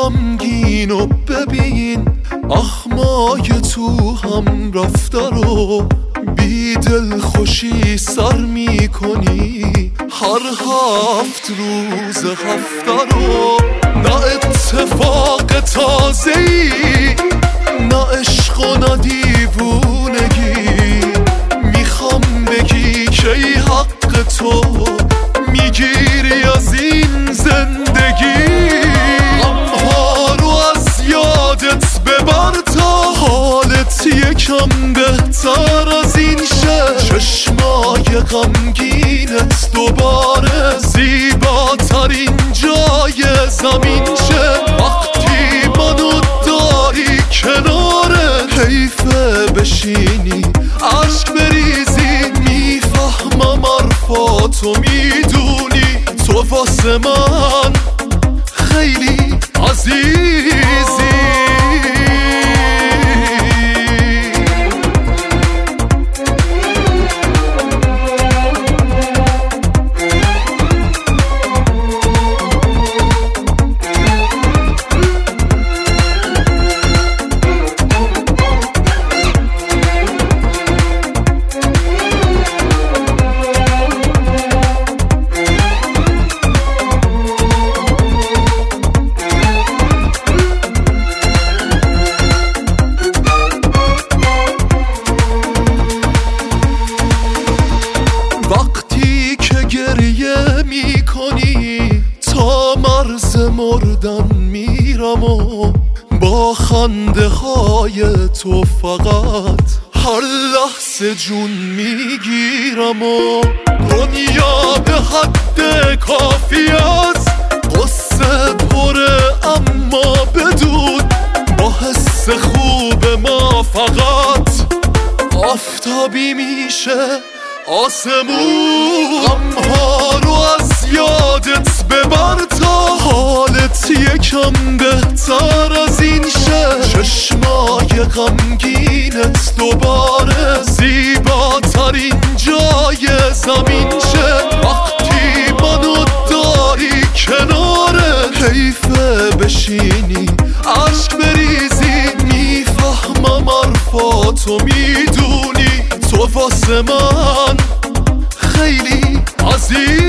غمگینو ببین، اخمای تو هم رفته رو بی دل خوشی سر میکنی هر 7 روز هفته رو. نه اتفاق تازه‌ای، نه عشق و نه دیوونگی، میخوام بگی که ای حق تو میگیری از این زندگی. غمها رو از یادت ببر تا حالت یکم بهتر از این شه. چشمای غمگینت دوباره زیباترین جای زمین شه. وقتی منو داری کنارت حیفه بشینی عشق بریزی. میفهمم حرفاتو میدونی تو واسه من خیلی عزیزی. وقتی که گریه میکنی تا مرز مردن میرم و با خنده های تو فقط هر لحظه جون میگیرم و دنیا به حد کافی است قصه پره اما بدون با حس خوب ما فقط آفتابی میشه آسمون. غمها رو از یادت ببر تا حالت یکم بهتر از این شه. چشمای غمگینت دوباره زیباترین جای زمین شه. وقتی منو داری کنارت حیفه بشینی عشق بریزی. میفهمم حرفاتو میدونی تو واسه من خیلی عزیز.